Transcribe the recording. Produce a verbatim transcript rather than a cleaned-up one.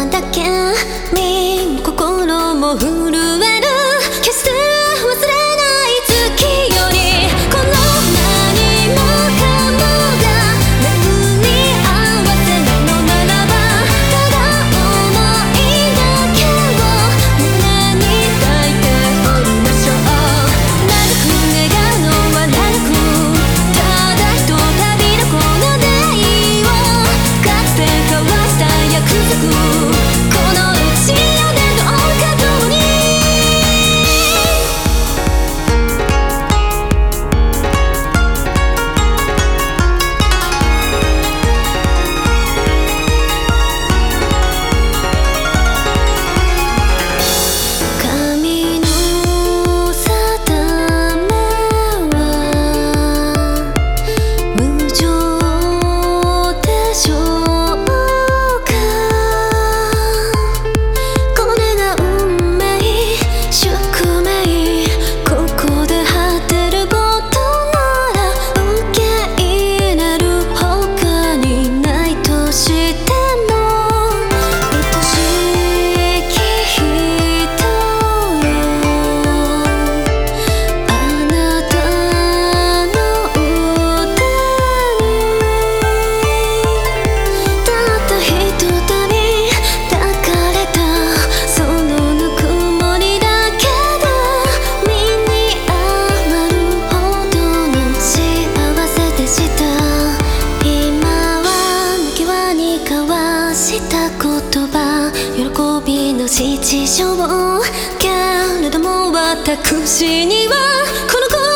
なだけ身も心も震える決して忘れない月よりこの何もかもが巡り合わせなのならばただ想いだけを胸に抱いておりましょう長く願うのは長くただひとたびのこの出会いをかつて交わした約束このいちよねんの角に神の定めは無常でしょうかこれが運命宿命ここで果てることなら受け入れる他にないとしても愛しき人よあなたの腕にたったひとたび抱かれたそのぬくもりだけで身に余るほどの幸せでした今は抜き輪に交わした言葉喜びの七情けれども私にはこの声